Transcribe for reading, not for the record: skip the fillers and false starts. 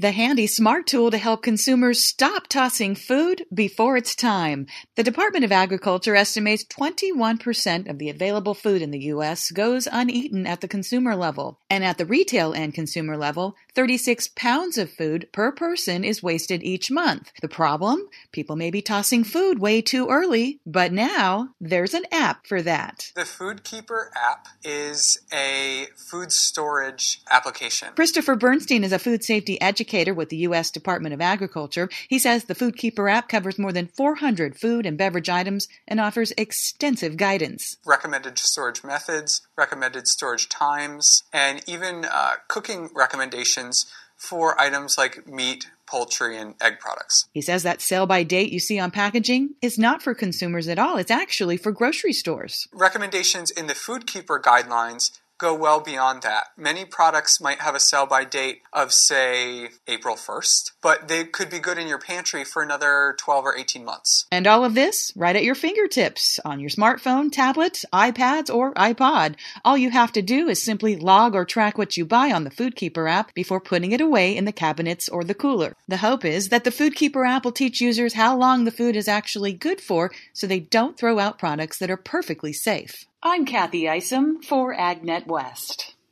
The handy smart tool to help consumers stop tossing food before it's time. The Department of Agriculture estimates 21% of the available food in the U.S. goes uneaten at the consumer level. And at the retail and consumer level, 36 pounds of food per person is wasted each month. The problem? People may be tossing food way too early, but now there's an app for that. The Food Keeper app is a food storage application. Christopher Bernstein is a food safety educator with the U.S. Department of Agriculture. He says the Food Keeper app covers more than 400 food and beverage items and offers extensive guidance. Recommended storage methods, recommended storage times, and even cooking recommendations for items like meat, poultry, and egg products. He says that sell-by date you see on packaging is not for consumers at all. It's actually for grocery stores. Recommendations in the Food Keeper guidelines go well beyond that. Many products might have a sell-by date of, say, April 1st, but they could be good in your pantry for another 12 or 18 months. And all of this right at your fingertips on your smartphone, tablet, iPads, or iPod. All you have to do is simply log or track what you buy on the Food Keeper app before putting it away in the cabinets or the cooler. The hope is that the Food Keeper app will teach users how long the food is actually good for so they don't throw out products that are perfectly safe. I'm Kathy Isom for AgNet West.